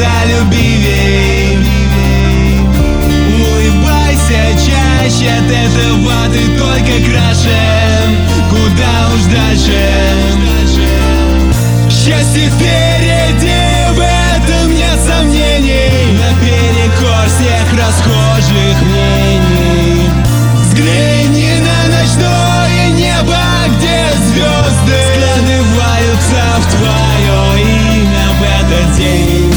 трудолюбивей. Улыбайся чаще, от этого ты только краше. Куда уж дальше. Счастье впереди, в этом нет сомнений. Наперекор всех расхожих мнений. Взгляни на ночное небо, где звезды складываются в твое имя в этот день.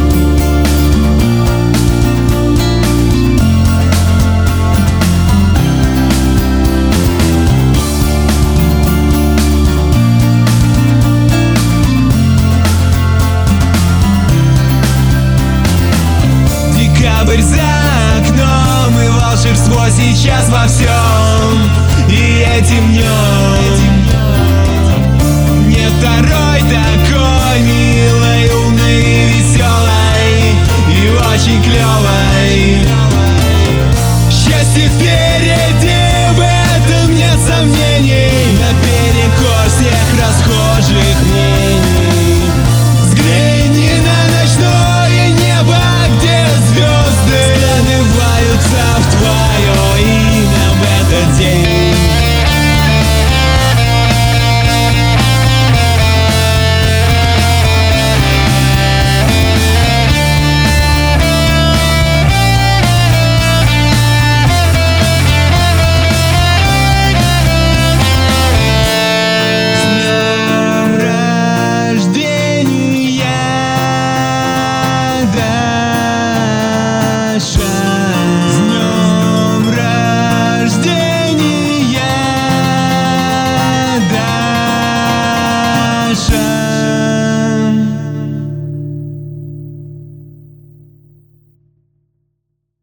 Декабрь за окном, и волшебство сейчас во всем. И этим днем нет второй такой милой, умной и веселой, и очень клевой. Счастье впереди.